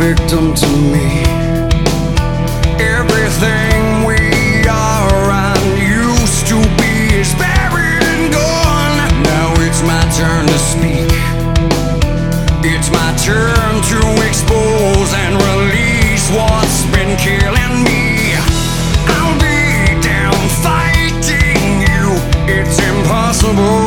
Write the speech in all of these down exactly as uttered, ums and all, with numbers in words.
victim to me. Everything we are and used to be is buried and gone. Now it's my turn to speak. It's my turn to expose and release what's been killing me. I'll be down fighting you. It's impossible.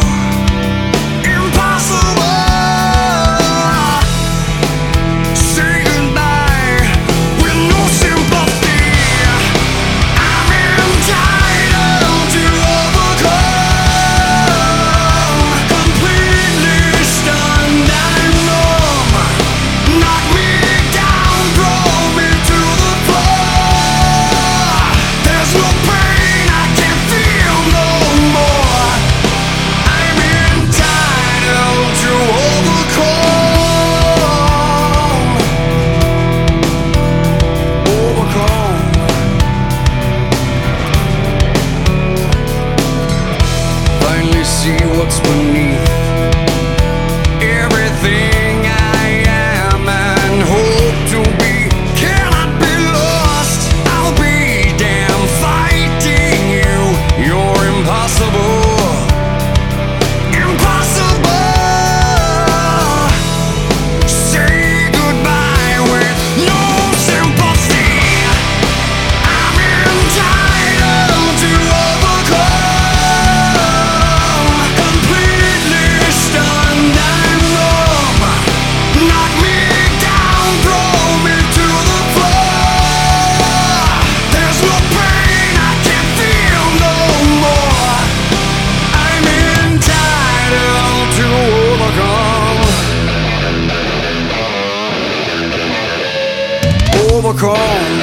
See what's beneath everything I am and hope to be cannot be lost. I'll be damn fighting you. You're impossible. Impossible. Say goodbye with no sympathy. I'm entitled to overcome. Overcome.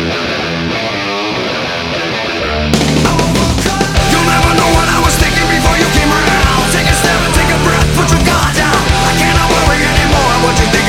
You'll never know what I was thinking before you came around. Take a step and take a breath, put your guard down. I cannot worry anymore what you think.